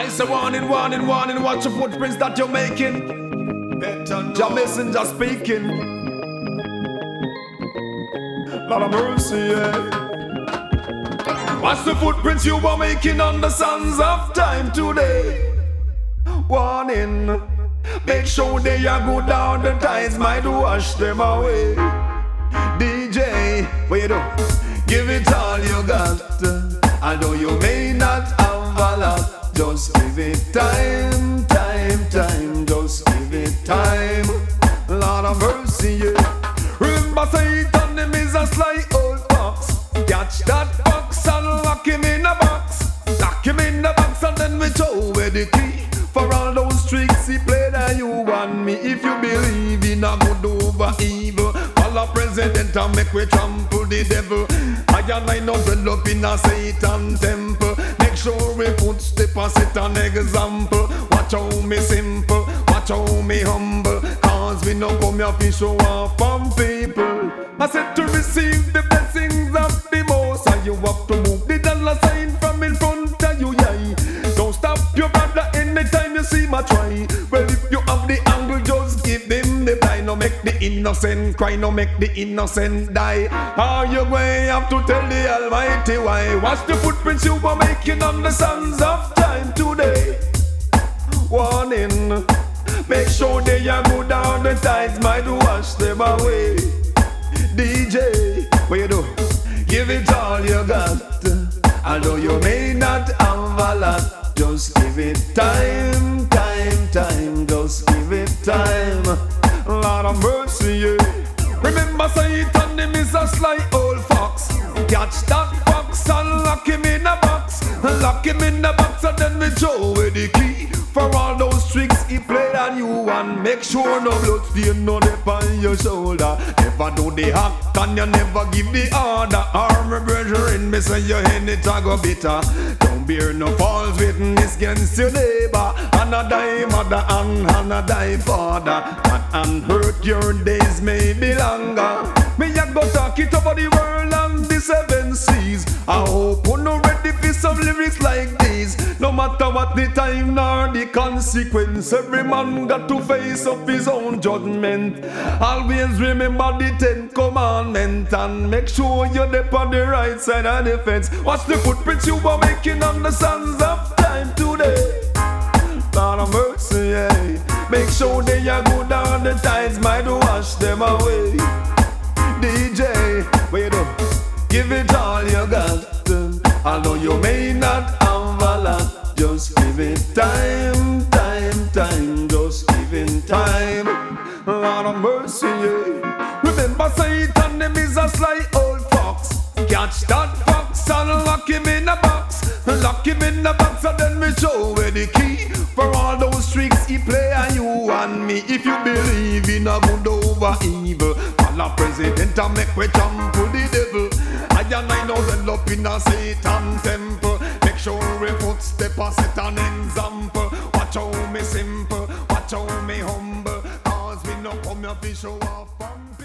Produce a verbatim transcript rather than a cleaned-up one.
I say warning, warning, warning, watch your footprints that you're making. Jah messenger speaking. Lord of mercy, yeah. Watch the footprints you are making on the sands of time today. Warning, make sure they are good down, the tides might wash them away. D J, what you do? Give it all you got. Although you may not have a lot, just give it time, time, time. Just give it time. Lord of mercy, yeah. Remember, Satan, him is a sly old fox. Catch that fox and lock him in a box. Lock him in the box and then we throw away the key. For all those tricks he played and you and me. If you believe in a good over evil, follow president and make we trample the devil. I and I know dwell up in a Satan temple. Make sure we footstep and set an example. Watch how me simple, watch how me humble. Cause we no come here to show off on people. I said to receive the blessings of the most, and you have to move the dollar sign from in front of you, yeah. Don't stop your brother anytime you see my try. Well, if you have the angle, just give them the blind. No make the innocent cry, no make the innocent die. Are you going have to tell the Almighty why? Watch the footprints you were making on the sands of time today. Warning, make sure they are good down, the tides might wash them away. D J, what you do? Give it all you got. Although you may not have a lot, just give it time, time, time. Just give it time. Lord of mercy, yeah. Remember, Satan, him is a sly old fox. Catch that fox and lock him in a box. Lock him in a box and then we throw away the key. For all those tricks he played on you, and make sure no blood stain no dip on your shoulder. Never do the act and you never give the order. Army brethren, me say your hand it a go bitter. Don't bear no false witness against your neighbor. And a die mother and, and a die father. That and hurt your days may be longer. Me a go talk it over the world and the seven seas. I hope you no ready for some lyrics like these. No matter what the time nor the consequence, every man got to face up his own judgment. Always remember the Ten Commandments and make sure you're there on the right side of the fence. Watch the footprints you were making on the sands of time today. Lord of mercy, yeah. Make sure they are good down, the tides might wash them away. D J, what you do? Give it all you got. Although you may not have a lot, just give it time, time, time. Just give it time. Lord of mercy, yeah. Remember, Satan, him is a sly old fox. Catch that fox and lock him in a box. Lock him in a box and then we throw away the key. For all those tricks he play on you and me. If you believe in a good over evil, follow president and make we trample the devil. I and I know the up in a Satan temple. Make sure we footstep and set an example. Watch how me simple, watch how me humble. Cause we no come here to show off on people.